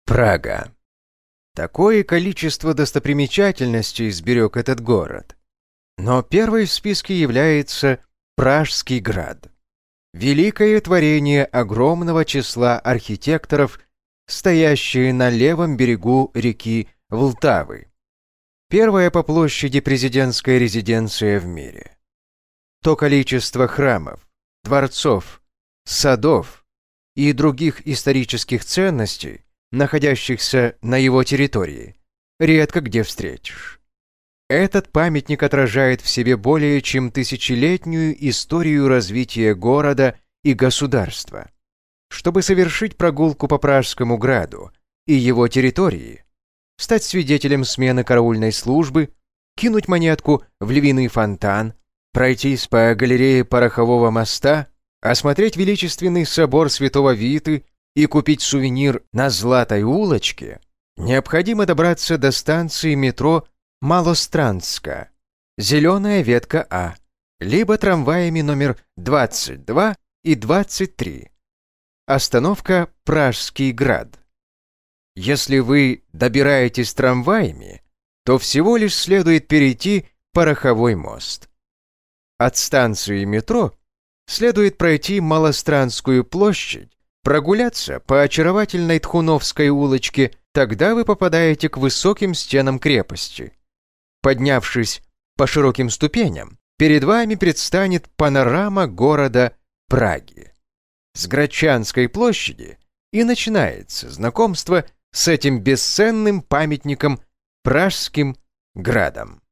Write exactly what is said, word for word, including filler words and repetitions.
Прага. Такое количество достопримечательностей сберег этот город. Но первой в списке является Пражский град. Великое творение огромного числа архитекторов, стоящее на левом берегу реки Влтавы. Первая по площади президентская резиденция в мире. То количество храмов, дворцов, садов и других исторических ценностей, находящихся на его территории, редко где встретишь. Этот памятник отражает в себе более чем тысячелетнюю историю развития города и государства. Чтобы совершить прогулку по Пражскому граду и его территории, стать свидетелем смены караульной службы, кинуть монетку в Львиный фонтан, пройтись по галерее Порохового моста, осмотреть величественный собор Святого Виты и купить сувенир на Златой улочке, необходимо добраться до станции метро Малостранска, зеленая ветка А, либо трамваями номер двадцать два и двадцать три. Остановка Пражский град. Если вы добираетесь трамваями, то всего лишь следует перейти Пороховой мост. От станции метро следует пройти Малостранскую площадь, прогуляться по очаровательной Тхуновской улочке, тогда вы попадаете к высоким стенам крепости. Поднявшись по широким ступеням, перед вами предстанет панорама города Праги. С Грачанской площади и начинается знакомство с этим бесценным памятником Пражским градом.